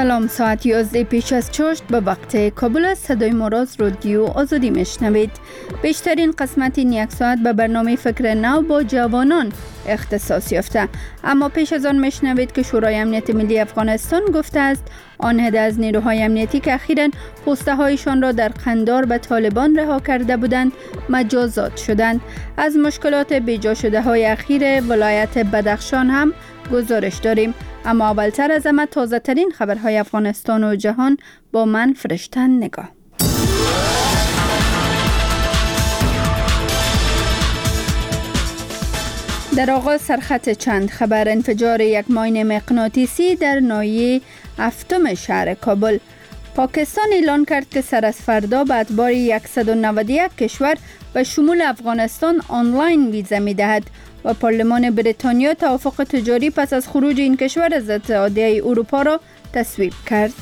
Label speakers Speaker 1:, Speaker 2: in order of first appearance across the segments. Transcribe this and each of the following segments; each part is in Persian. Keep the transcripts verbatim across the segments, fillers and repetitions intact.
Speaker 1: سلام، ساعت یازده پیش از چاشت به وقت کابل است. صدای ما را از رادیو آزادی میشنوید. بیشترین قسمت این یک ساعت به برنامه فکر نو با جوانان اختصاص یافته، اما پیش از آن میشنوید که شورای امنیت ملی افغانستان گفته است آن عده از نیروهای امنیتی که اخیراً پسته هایشان را در قندار به طالبان رها کرده بودند مجازات شدند. از مشکلات بیجا شده های اخیر ولایت بدخشان هم گزارش داریم، اما اولتر از همه تازه ترین خبرهای افغانستان و جهان با من فرشتن نگاه. در آغاز سرخط چند خبر. انفجار یک ماین مغناطیسی در ناحیه هفتم شهر کابل. پاکستان اعلان کرد که سر از فردا به اتباع صد و نود و یک کشور به شمول افغانستان آنلاین ویزا می دهد و پارلمان بریتانیا توافق تجاری پس از خروج این کشور از اتحادیه اروپا را تصویب کرد.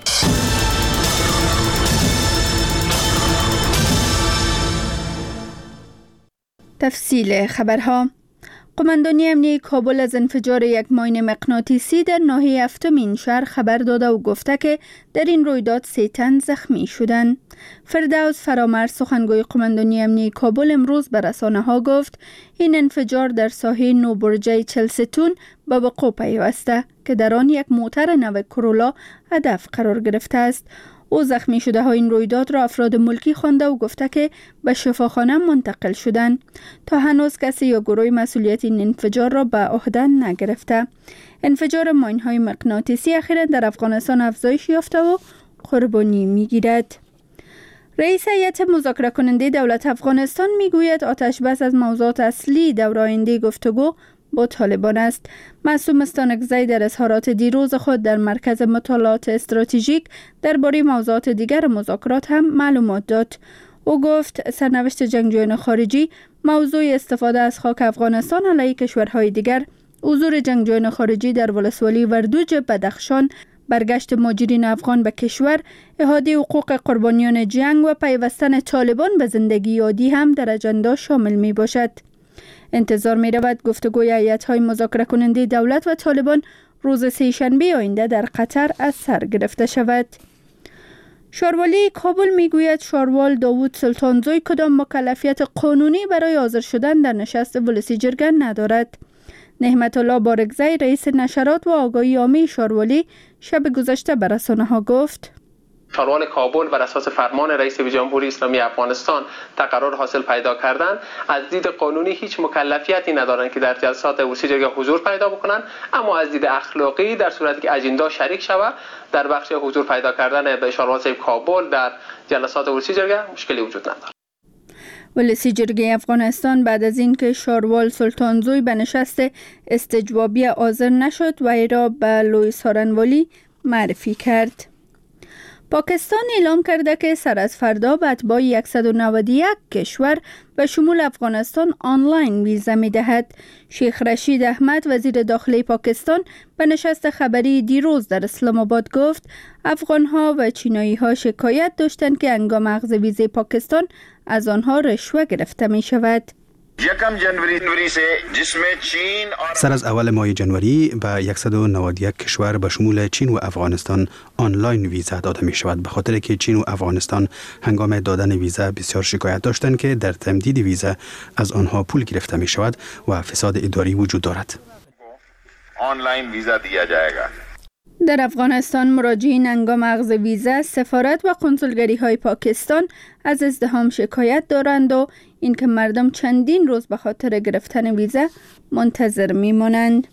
Speaker 1: تفصیل خبرها. قماندانی امنیتی کابل از انفجار یک ماین مغناطیسی در ناحیه هفتم این شهر خبر داده و گفته که در این رویداد سه تن زخمی شدند. فردوس فرامرز سخنگوی قماندانی امنیتی کابل امروز به رسانه‌ها گفت این انفجار در ساحه نوبرجه چلستون به وقوع پیوسته که در آن یک موتر نو کرولا هدف قرار گرفته است. او زخمی شده ها این رویداد را افراد ملکی خوانده و گفته که به شفاخانه منتقل شدند. تا هنوز کسی یا گروه مسئولیت این انفجار را به عهده نگرفته. انفجار ماین های مغناطیسی اخیراً در افغانستان افزایش یافته و قربانی میگیرد. رئیس هیئت مذاکره کننده دولت افغانستان میگوید آتش بس از موضوعات اصلی دور آینده گفتگو با طالبان است. معصوم استانکزی در اظهارات دیروز خود در مرکز مطالعات استراتژیک درباره موضوعات دیگر مذاکرات هم معلومات داد. او گفت سرنوشت جنگجویان خارجی موضوع استفاده از خاک افغانستان علیه کشورهای دیگر، حضور جنگجویان خارجی در ولسوالی وردوج بدخشان، برگشت مهاجرین افغان به کشور، احاطه حقوق قربانیان جنگ و پیوستن طالبان به زندگی عادی هم در اجندا شامل می باشد. انتظار می رود گفتگوی هیئت‌های مذاکره کننده دولت و طالبان روز سه شنبه آینده در قطر از سر گرفته شود. شاروالی کابل می گوید شاروال داوود سلطانزوی کدام مکلفیت قانونی برای حاضر شدن در نشست ولسی جرگه ندارد. نعمت الله بارگزی رئیس نشرات و آگاهی عامی شاروالی شب گذشته به رسانه‌ها گفت
Speaker 2: شاروال کابل بر اساس فرمان رئیس جمهوری اسلامی افغانستان تقرر حاصل پیدا کردن، از دید قانونی هیچ مکلفیتی ندارند که در جلسات ولسی جرگه حضور پیدا بکنند، اما از دید اخلاقی در صورتی که اجندا شریک شود در بخش حضور پیدا کردن به شاروال صاحب کابل در جلسات ولسی جرگه مشکلی وجود ندارد.
Speaker 1: ولسی جرگه افغانستان بعد از اینکه شاروال سلطانزوی به نشست استجوابی حاضر نشد و ای را به لوئیس هارنوالی معرفی کرد. پاکستان اعلام کرده که سر از فردا به اتباع صد و نود و یک کشور به شمول افغانستان آنلاین ویزا می دهد. شیخ رشید احمد وزیر داخلی پاکستان به نشست خبری دیروز در اسلام آباد گفت افغانها و چینایی ها شکایت داشتند که هنگام اخذ ویزای پاکستان از آنها رشوه گرفته می شود.
Speaker 3: یکم جنوری سے جس میں چین
Speaker 4: سر از اول ماه جنوری به صد و نود و یک کشور به شمول چین و افغانستان آنلاین ویزا داده می شود، به خاطر که چین و افغانستان هنگام دادن ویزا بسیار شکایت داشتند که در تمدید ویزا از آنها پول گرفته می شود و فساد اداری وجود دارد.
Speaker 3: آنلاین ویزا دیا جایگا.
Speaker 1: در افغانستان مراجعین هنگام اخذ ویزا سفارت و کنسولگری های پاکستان از ازدحام شکایت دارند و اینکه مردم چندین روز به خاطر گرفتن ویزا منتظر میمانند.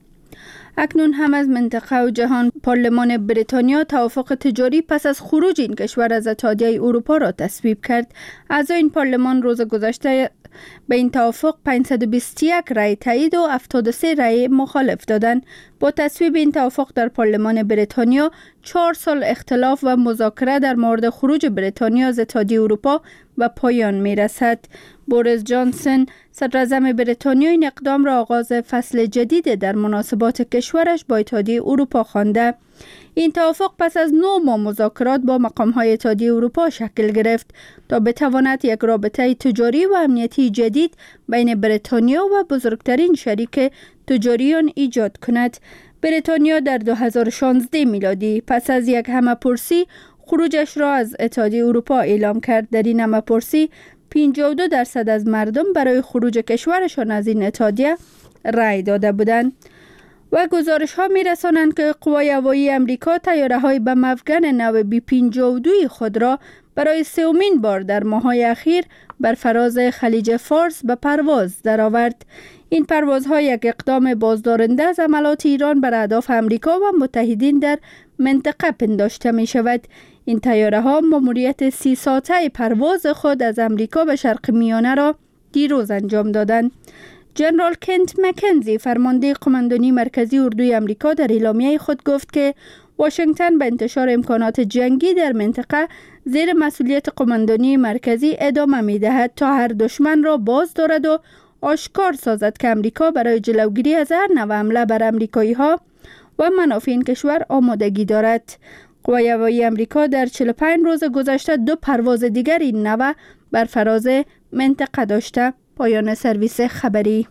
Speaker 1: اکنون هم از منطقه و جهان پارلمان بریتانیا توافق تجاری پس از خروج این کشور از اتحادیه اروپا را تصویب کرد. اعضای این پارلمان روز گذشته به این توافق پانصد و بیست و یک رای تایید و هفتاد و سه رای مخالف دادند. با تصویب این توافق در پارلمان بریتانیا چهار سال اختلاف و مذاکره در مورد خروج بریتانیا از اتحادیه اروپا به پایان می رسد. بوریس جانسون صدر اعظم بریتانیا این اقدام را آغاز فصل جدید در مناسبات کشورش با اتحادیه اروپا خوانده. این توافق پس از نه ماه مذاکرات با مقام‌های اتحادیه اروپا شکل گرفت تا بتواند یک رابطه تجاری و امنیتی جدید بین بریتانیا و بزرگترین شریک تجاری آن ایجاد کند. بریتانیا در دو هزار و شانزده میلادی پس از یک همه‌پرسی خروجش را از اتحادیه اروپا اعلام کرد. در این همه‌پرسی پنجاه و دو درصد از مردم برای خروج کشورشان از این اتحادیه رأی داده بودند. و گزارش ها می رسانند که قوای هوایی امریکا تیاره های بم افکن نو بی پنجاه و دو خود را برای سومین بار در ماه‌های اخیر بر فراز خلیج فارس به پرواز درآورد. این پروازها یک اقدام بازدارنده از حملات ایران بر اهداف امریکا و متحدین در منطقه پنداشته می شود. این طیاره ها ماموریت سی ساعته پرواز خود از امریکا به شرق میانه را دیروز انجام دادند. جنرال کنت مکنزی فرمانده قماندانی مرکزی اردوی امریکا در اعلامیه خود گفت که واشنگتن به انتشار امکانات جنگی در منطقه زیر مسئولیت قماندانی مرکزی ادامه می دهد تا هر دشمن را باز دارد و آشکار سازد که امریکا برای جلوگیری از هر نوع حمله بر امریکایی ها و منافع این کشور آمادگی دارد. قوای هوایی امریکا در چهل و پنج روز گذشته دو پرواز دیگر این نوع بر فراز منطقه داشته. پایان سرویس خبری.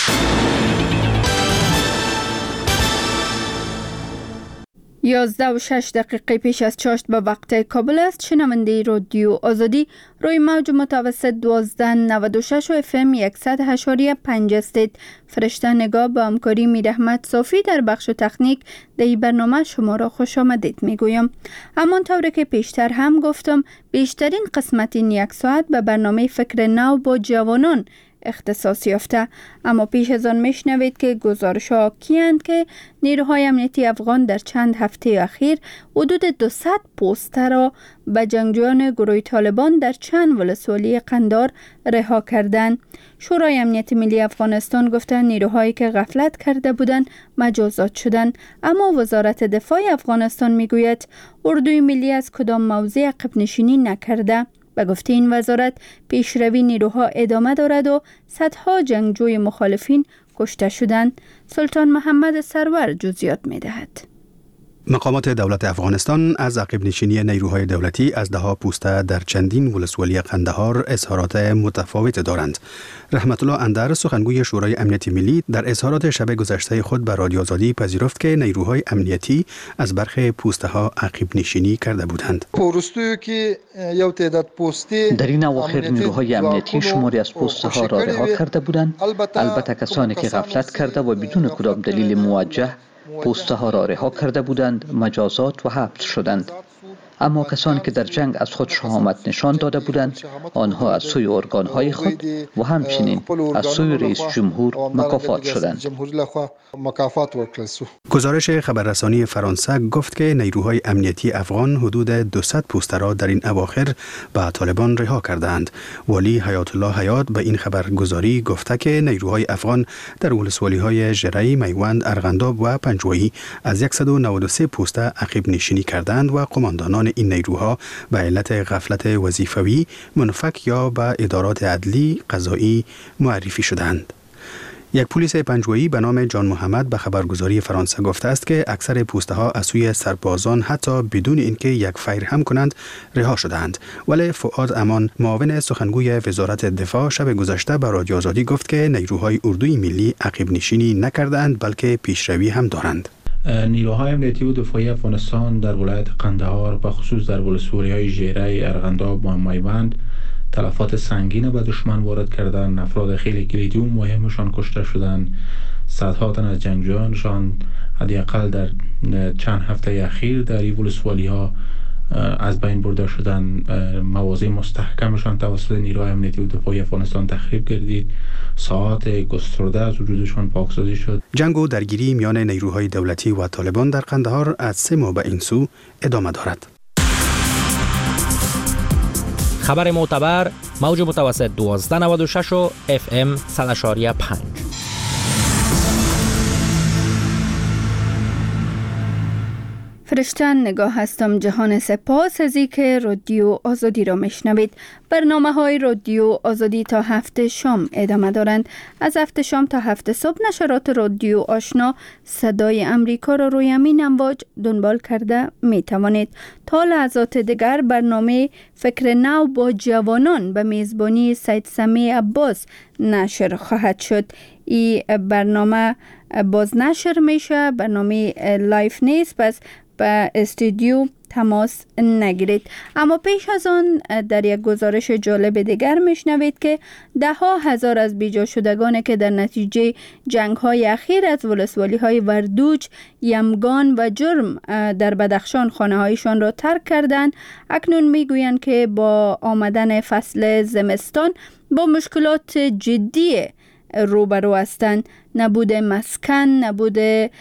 Speaker 1: یازده و شش دقیقه پیش از چاشت به وقت کابل است. شنونده رادیو آزادی روی موج متوسط دوازده نود و شش و اف ام صد و هشت و پنج استید. فرشته نگاه به همکاری میر احمد صافی در بخش تکنیک در این برنامه شما را خوش آمدید میگویم. همانطور که پیشتر هم گفتم بیشترین قسمت این یک ساعت به برنامه فکر نو با جوانان اختصاص یافته. اما پیش از آن میشنوید که گزارش ها کیند که نیروهای امنیتی افغان در چند هفته اخیر حدود دویست پوسته را به جنگجویان گروه طالبان در چند ولسوالی قندهار رها کردند. شورای امنیت ملی افغانستان گفته نیروهایی که غفلت کرده بودند مجازات شدند، اما وزارت دفاع افغانستان میگوید اردوی ملی از کدام موضع عقب نشینی نکرده. به گفته این وزارت پیشروی نیروها ادامه دارد و صدها جنگجوی مخالفین کشته شدند. سلطان محمد سرور جزئیات می‌دهد.
Speaker 4: مقامات دولت افغانستان از عقب نشینی نیروهای دولتی از دهها پوسته در چندین ولسوالی قندهار اظهارات متفاوت دارند. رحمت الله اندر سخنگوی شورای امنیت ملی در اظهارات شب گذشته خود به رادیو آزادی پذیرفت که نیروهای امنیتی از برخی پوسته ها عقب نشینی کرده بودند.
Speaker 5: در این اواخر نیروهای امنیتی شماری از پوسته ها را رها کرده بودند. البته کسانی که غفلت کرده و بدون کدام دلیل موجه پوسته ها را رها کرده بودند مجازات و حبس شدند. اما کسانی که در جنگ از خود شهامت نشان داده بودند آنها از سوی ارگانهای خود و همچنین از سوی رئیس جمهور مکافات شدند.
Speaker 4: گزارش خبررسانی فرانسه گفت که نیروهای امنیتی افغان حدود دویست پوسته را در این اواخر به طالبان رها کردند. ولی حیات الله حیات به این خبرگزاری گفته که نیروهای افغان در ولسوالی‌های ژرهی، میوند، ارغنداب و پنجوایی از صد و نود و سه پوسته عقب نشینی کردند و قماندانان این نیروها به علت غفلت وظیفوی منفک یا به ادارات عدلی قضایی معرفی شدند. یک پلیس پنجوایی به نام جان محمد به خبرگزاری فرانسه گفته است که اکثر پوسته ها از سوی سربازان حتی بدون اینکه یک فیر هم کنند رها شدند. ولی فؤاد امان معاون سخنگوی وزارت دفاع شب گذشته به رادیو آزادی گفت که نیروهای اردوی ملی عقب نشینی نکردند بلکه پیشروی هم دارند.
Speaker 6: نیروهای امنیتی و دفاعی افغانستان در ولایت قندهار و خصوص در ولسوالی‌های ژره، ارغنداب و میوند تلفات سنگین به دشمن وارد کردند. افراد خیلی کلیدی و مهمشان کشته شدند. صدها تن از جنگجویانشان حداقل در چند هفته اخیر در این ولسوالی‌ها از بین برده شدند. مواضع مستحکمشان توسط نیروهای امنیتی و دفاعی افغانستان تخریب گردید. ساعات گسترده از وجودشان پاکسازی شد.
Speaker 4: جنگ و درگیری میان نیروهای دولتی و طالبان در قندهار از سه ماه به این سو ادامه دارد.
Speaker 7: خبر معتبر موج متوسط دوازده نود و شش و اف ام صد و پنج.
Speaker 1: فرشتن نگاه هستم جهان سپاس از ای که رادیو آزادی را میشنوید. برنامه های رادیو آزادی تا هفت شام ادامه دارند. از هفت شام تا هفت صبح نشرات رادیو آشنا صدای امریکا را روی همین امواج دنبال کرده می توانید. تا لحظات دیگر برنامه فکر نو با جوانان به میزبانی سید سمی عباس نشر خواهد شد. این برنامه باز نشر میشه، برنامه لایف نیست، پس به استودیو تماس نگیرید. اما پیش از آن در یک گزارش جالب دیگر میشنوید که ده ها هزار از بیجا شدگان که در نتیجه جنگ های اخیر از ولسوالی های وردوج، یمگان و جرم در بدخشان خانه هایشان را ترک کردند، اکنون میگویند که با آمدن فصل زمستان با مشکلات جدی روبرو هستند. نبود مسکن، نبود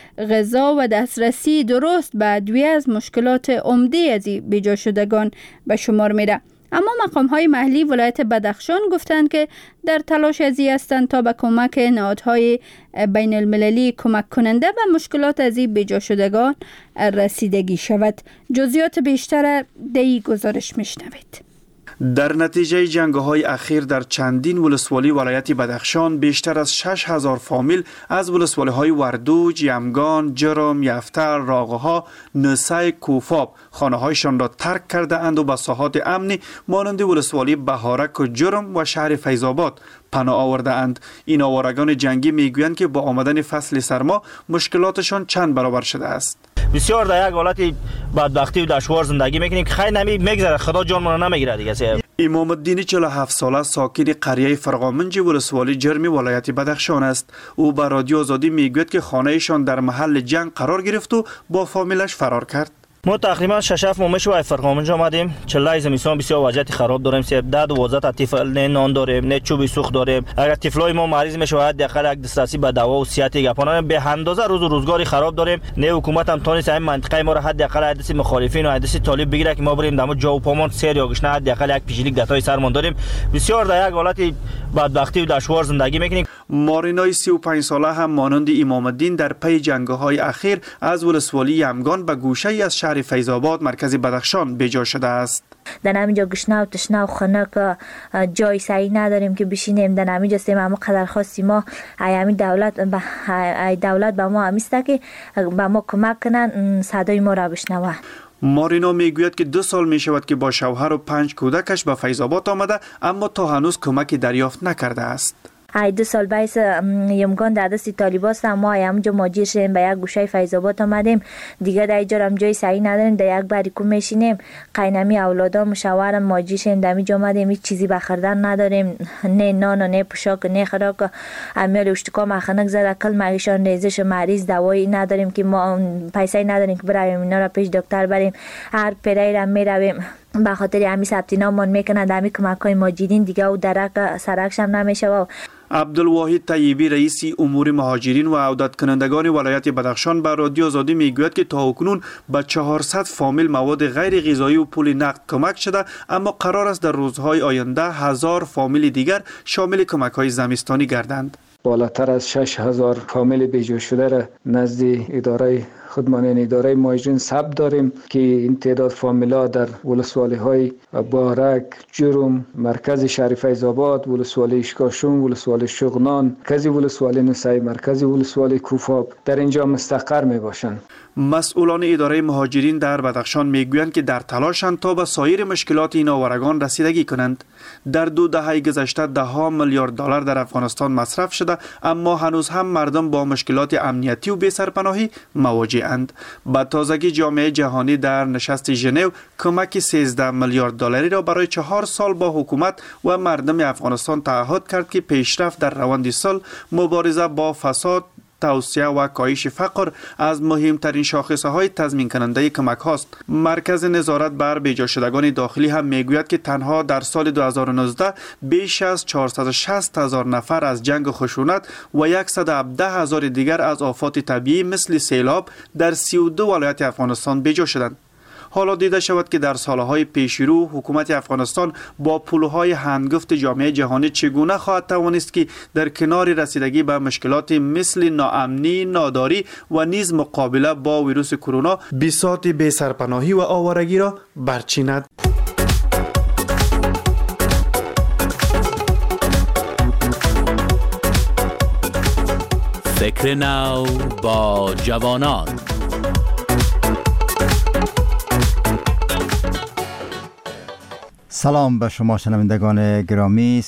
Speaker 1: غذا و دسترسی درست به ادویه از مشکلات عمده از بیجا شدگان به شمار میره. اما مقام های محلی ولایت بدخشان گفتند که در تلاش ازی هستند تا به کمک نهادهای بین المللی کمک کننده به مشکلات از بیجا شدگان رسیدگی شود. جزئیات بیشتر در این گزارش میشنوید.
Speaker 8: در نتیجه جنگ‌های اخیر در چندین ولسوالی ولایت بدخشان بیشتر از شش هزار فامیل از ولسوالی‌های وردوج، یمگان، جرم، یفتر، راغها، نسای، کوفاب خانه‌هایشان را ترک کرده اند و به ساحات امنی مانند ولسوالی بهارک و جرم و شهر فیض‌آباد پناه آورده اند. این آوارگان جنگی میگویند که با آمدن فصل سرما مشکلاتشان چند برابر شده است.
Speaker 9: بسیار در یک حالت بدبختی و دشوار زندگی میکنیم که خیلی نمی میگذره، خدا جانمون رو نمیگیره دیگه.
Speaker 8: امام الدین چهل و هفت ساله ساکن قریه فرقامنج ولسوالی جرمی ولایت بدخشان است. او به رادیو آزادی میگوید که خانه‌ایشان در محل جنگ قرار گرفت و با فامیلش فرار کرد.
Speaker 9: ما تقریبا شش هفت ماه شو فرقامنج آمدیم. چلای زمستان بسیار وضعیت خراب داریم. سیب ده دوازده تا طفل نه نان داریم، نه چوبی سوخت داریم. اگر طفلای ما مریض میشه حداقل یک دسترسی به دوا و صحت گپانا به اندازه روز و روزگاری خراب داریم. نه حکومت هم تونست این منطقه ما را حداقل عدس مخالفین و عدس طالب بگیره که ما بریم دم جا و پامان سر یا گشنه حداقل یک پیشلیک دتای سرمان داریم. بسیار در یک حالت بدبختی و دشوار زندگی میکنیم.
Speaker 8: مارینای سی و پنج ساله هم مانند امام الدین در پی جنگ‌های اخیر از ولسوالی یمگان به گوشه‌ای از شهر فیض‌آباد مرکز بدخشان بیجا شده است.
Speaker 10: در همینجا گشنه و تشنه و خنک جای سعی نداریم که بشینیم. در همینجا سیم اما قدر خواستی ما ایامی دولت به دولت به ما همیسته که به ما کمک کنن صدای ما را بشنوه.
Speaker 8: مارینا میگوید که دو سال می شود که با شوهر و پنج کودکش به فیض‌آباد آمده اما تا هنوز کمکی دریافت نکرده است.
Speaker 10: ای دو سال بیس یمگان در دست طالباست. ما همونجا ماجر شدیم به یک گوشه فیض‌آباد آمدیم دیگه. در اینجا هم جای سعی نداریم، در یک باریکو میشینیم. قینمی اولادا مشاورم ماجر شدیم در اینجا آمدیم، هیچ چیزی بخردن نداریم، نه نان و نه پوشاک نه خوراک. امیال اشتکا مخنک زده کل مریشان ریزش مریض دوایی نداریم که ما پیسه نداریم که برویم اینا را پیش دکتر بریم. هر پرای را میرویم به خاطر همین ثبت نام میکنن در همین کمک‌های ماجرین دیگه و درک سرکش هم نمیشه.
Speaker 8: عبدالواحد طیبی رئیس امور مهاجرین و عودت کنندگان ولایت بدخشان به رادیو آزادی میگوید که تا اکنون به چهارصد فامیل مواد غیر غذایی و پول نقد کمک شده، اما قرار است در روزهای آینده هزار فامیل دیگر شامل کمک‌های زمستانی گردند.
Speaker 11: بالاتر از شش هزار فامیل بیجا شده را نزد اداره خودمانین اداره مهاجرین ثبت داریم که این تعداد فامیلا در ولسوالی های بارک، جرم، مرکز شهر فیض‌آباد، ولسوالی اشکاشون، ولسوالی شغنان، مرکز ولسوالی نسای، مرکز ولسوالی کوفاب در اینجا مستقر می باشند.
Speaker 8: مسئولان اداره مهاجرین در بدخشان میگویند که در تلاشند تا به سایر مشکلات این آوارگان رسیدگی کنند. در دو دهه گذشته ده ها میلیارد دلار در افغانستان مصرف شده، اما هنوز هم مردم با مشکلات امنیتی و بی‌سرپناهی مواجه‌اند. با تازگی جامعه جهانی در نشست ژنو کمک سیزده میلیارد دلاری را برای چهار سال با حکومت و مردم افغانستان تعهد کرد که پیشرفت در روند صلح، مبارزه با فساد، توسعه و کاهش فقر از مهمترین شاخصه های تضمین کننده کمک هاست. مرکز نظارت بر بیجا شدگان داخلی هم میگوید که تنها در سال دو هزار و نوزده بیش از چهارصد و شصت هزار نفر از جنگ خشونت و صد و هفده هزار دیگر از آفات طبیعی مثل سیلاب در سی و دو ولایت افغانستان بیجا شدند. حالا دیده شود که در سالهای پیشرو حکومت افغانستان با پلوهای هنگفت جامعه جهانی چگونه خواهد توانست که در کنار رسیدگی به مشکلات مثل ناامنی، ناداری و نیز مقابله با ویروس کرونا بساط بی‌سرپناهی و آوارگی را برچیند.
Speaker 12: فکر نو با جوانان.
Speaker 13: سلام به شما شنوندگان گرامی.